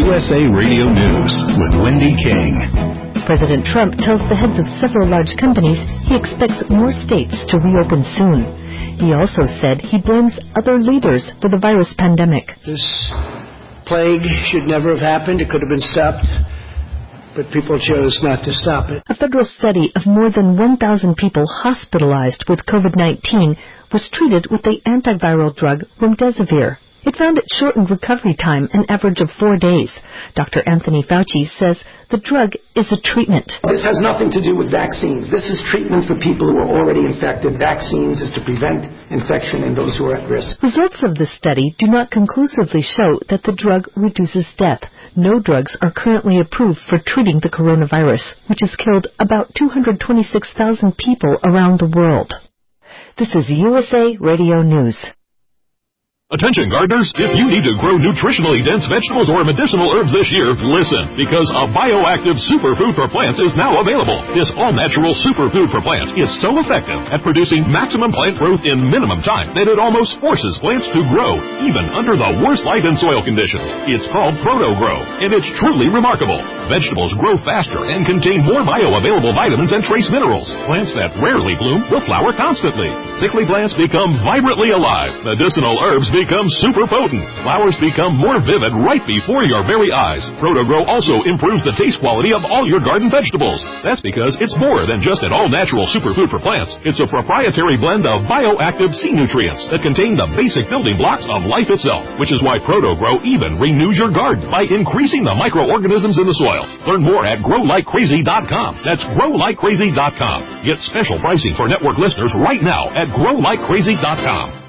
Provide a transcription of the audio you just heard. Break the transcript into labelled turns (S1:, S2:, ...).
S1: USA Radio News with Wendy King.
S2: President Trump tells the heads of several large companies he expects more states to reopen soon. He also said he blames other leaders for the virus pandemic.
S3: This plague should never have happened. It could have been stopped, but people chose not to stop it.
S2: A federal study of more than 1,000 people hospitalized with COVID-19 was treated with the antiviral drug remdesivir. It found it shortened recovery time an average of 4 days. Dr. Anthony Fauci says the drug is a treatment.
S4: This has nothing to do with vaccines. This is treatment for people who are already infected. Vaccines is to prevent infection in those who are at risk.
S2: Results of this study do not conclusively show that the drug reduces death. No drugs are currently approved for treating the coronavirus, which has killed about 226,000 people around the world. This is USA Radio News.
S5: Attention gardeners, if you need to grow nutritionally dense vegetables or medicinal herbs this year, listen, because a bioactive superfood for plants is now available. This all-natural superfood for plants is so effective at producing maximum plant growth in minimum time that it almost forces plants to grow, even under the worst light and soil conditions. It's called Proto-Grow, and it's truly remarkable. Vegetables grow faster and contain more bioavailable vitamins and trace minerals. Plants that rarely bloom will flower constantly. Sickly plants become vibrantly alive. Medicinal herbs become super potent. Flowers become more vivid right before your very eyes. Proto-Grow also improves the taste quality of all your garden vegetables. That's because it's more than just an all-natural superfood for plants. It's a proprietary blend of bioactive sea nutrients that contain the basic building blocks of life itself, which is why Proto-Grow even renews your garden by increasing the microorganisms in the soil. Learn more at growlikecrazy.com. That's growlikecrazy.com. Get special pricing for network listeners right now at growlikecrazy.com.